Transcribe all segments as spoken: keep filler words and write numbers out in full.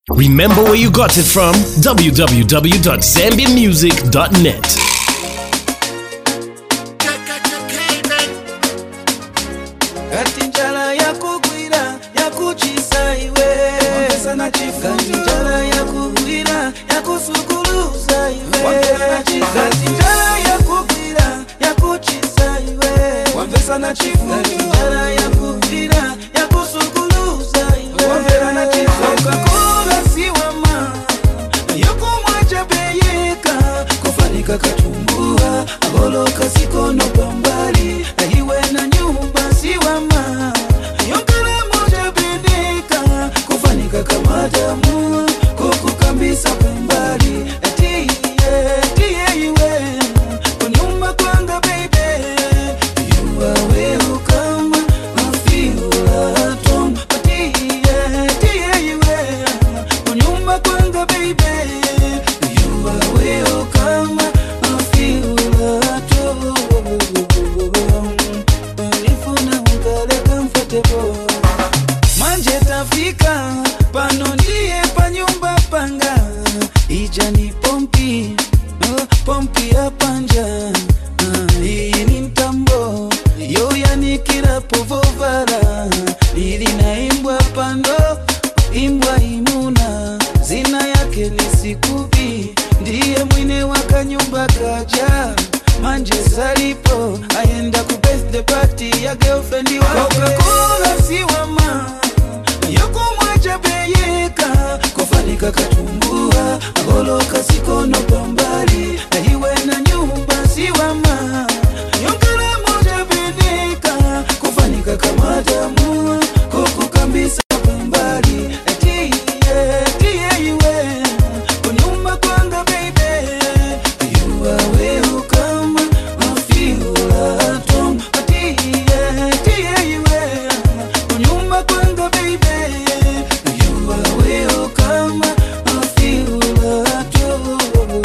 Remember where you got it from? w w w dot zambia music dot net. Katinjala ya kugwira ya kuchisa iwe Wapesa na chifu Katinjala ya kugwira ya kusukuluza iwe Wapesa na chifu Katinjala ya kugwira ya kuchisa iwe Wapesa na chifu Katinjala ya kugwira ya kusukuluza iwe Wapesa na chifu Coca-Cola siwama Yoko mwacha beyeka Kufanika katumbua Agoloka sikono pambali Ahiwe na nyumba siwama Yokala moja bendeka Kufanika kama damu Kuku kambisa pambali Tiye, tiye iwe Kunyumba kwanga baby You are welcome I feel at home Tiye, tiye iwe Kunyumba kwanga baby You are welcome I feel at home Manje tafika pano ndiye pa nyumba panga ija ni pompi uh, pompi ya panja uh, hii ni mtambo yo yanikira povovara ili naimbwa pando imbwa imuna zina yake ni sikubi ndiye mwine waka nyumba kaja Manje salipo ayenda ku birthday party ya girlfriend wake Coca-Cola siwama Yoko mwacha beyeka Kufanika katumbua Agoloka sikono pambali Na iwe na nyumba siwama Yokala moja bendeka Kufanika kama damu Kuku kambisa pambali Tiye, tiye iwe Kunyumba kwanga baby You are welcome I feel at home Tiye, tiye iwe Kunyumba kwanga baby You are welcome I feel at home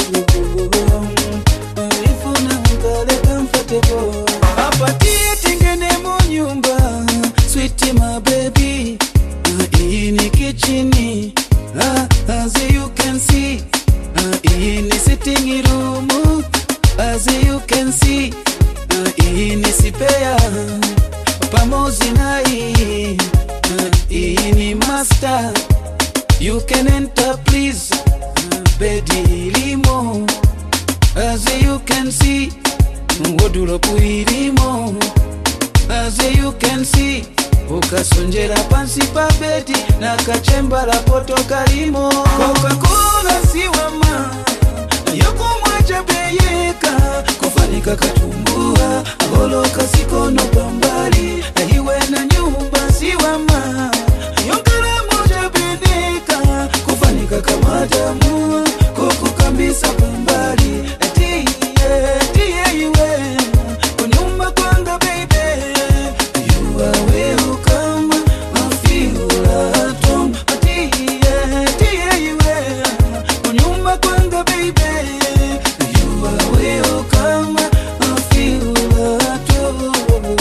Ifuna mkale comfortable Apatie tingene munyumba Sweetie my baby Hii ni kitcheni As you can see Hii ni sitting room As you can see Hii ni sipea Pamozi na hii Hii ni master You can enter please Bedi limo As you can see Woduro puirimo As you can see Ukasonjera pansi pa bedi Na kachemba la poto karimo Coca-Cola siwama Yoko mwacha beyeka Kufanika katumbua Agoloka sikono pambali Na iwe na nyumba siwama Yokala moja bendeka Kufanika kama damu Kuku kambisa pambali Tiye, tiye iwe Kunyumba kwanga baby You are welcome I feel at home Tiye, tiye iwe Kunyumba kwanga baby You are welcome I feel at home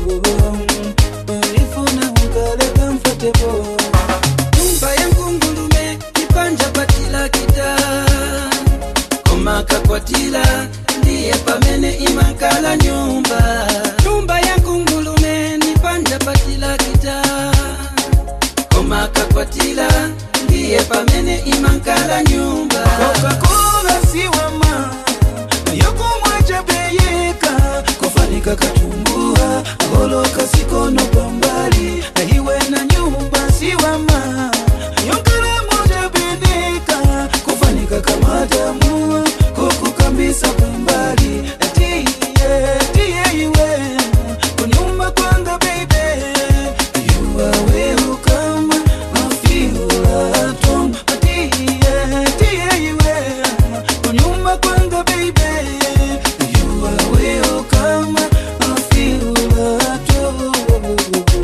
Ifuna mkale comfortable Nyumba yangu ngulume Kipanja patila kita Komaka kwa tila Ndiye pamene imankala nyumba Nyumba yangu ngulume Nipanja patila kita Komaka kwa tila Ndiye pamene imankala nyumba Coca-Cola siwama Yoko mwacha beyeka Kufanika katumbua Agoloka sikono pambali Na iwe na nyumba siwama Yokala moja bendeka Kufanika kama damu Kuku kambisa pambali Tiye, tiye iwe Kunyumba kwanga baby You are welcome I feel at home Tiye, tiye iwe Kunyumba kwanga baby You are welcome I feel at home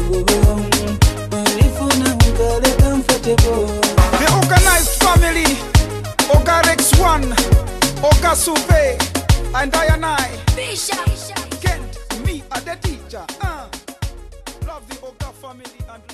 Ifuna mkale comfortable The organized family, Ogarex One, Oga Supe, and I and I, Bishop, Kent, me, are the teacher. Uh, love the Oga family and